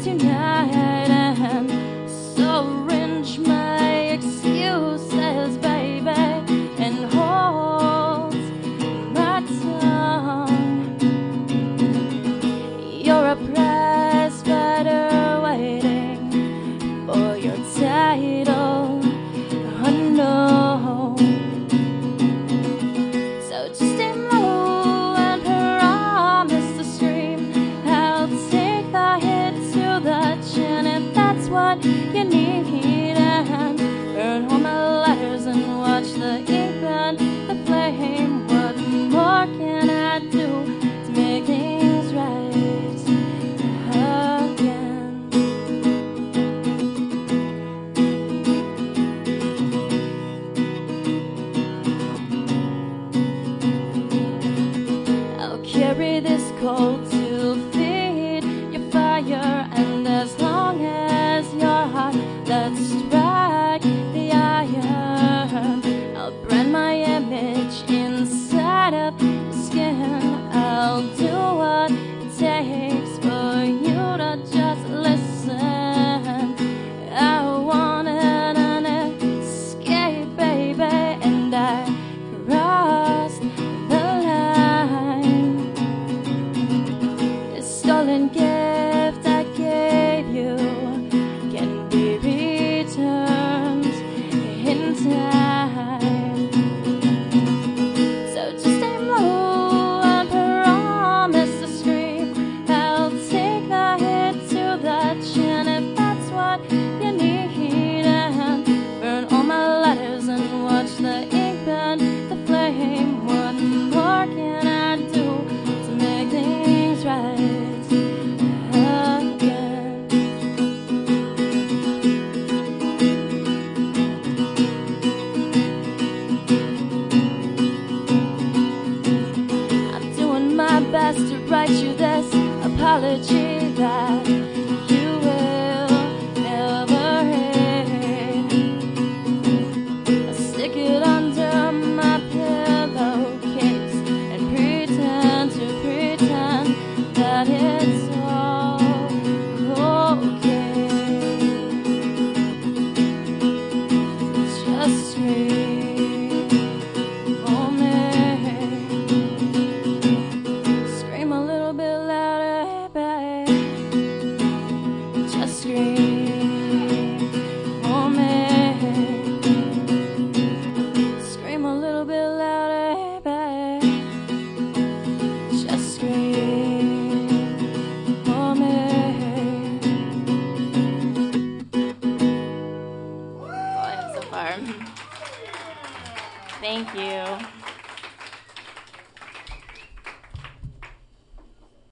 tonight, and so arrange my excuses, baby, and hold my tongue. You're a prize fighter waiting for your title, unknown. So just stay low and promise to scream. I'll take the hit to the chin if that's what you need, and burn all my letters and watch the ink and the flame. What more can I do to make things right again? I'll carry this cold to feed your fire, and as long as your heart lets strike the iron, I'll brand my image inside of your skin. I'll do what it takes for you to just listen. I wanted an escape, baby, and I crossed the line. This stolen gift I gave you can be returned in time. So just stay low and promise to scream. I'll take the hit to the chin if that's what you need, and burn all my letters and watch the ink burn the flame. What more can I do to make things right again? I'm doing my best to write you this apology that you will never hear. I stick it under my pillowcase and pretend that it's all okay. Just scream for me. Scream a little bit louder, babe. Just scream for me. Scream a little bit louder, babe. Just scream for me. That's all I have so far. Thank you.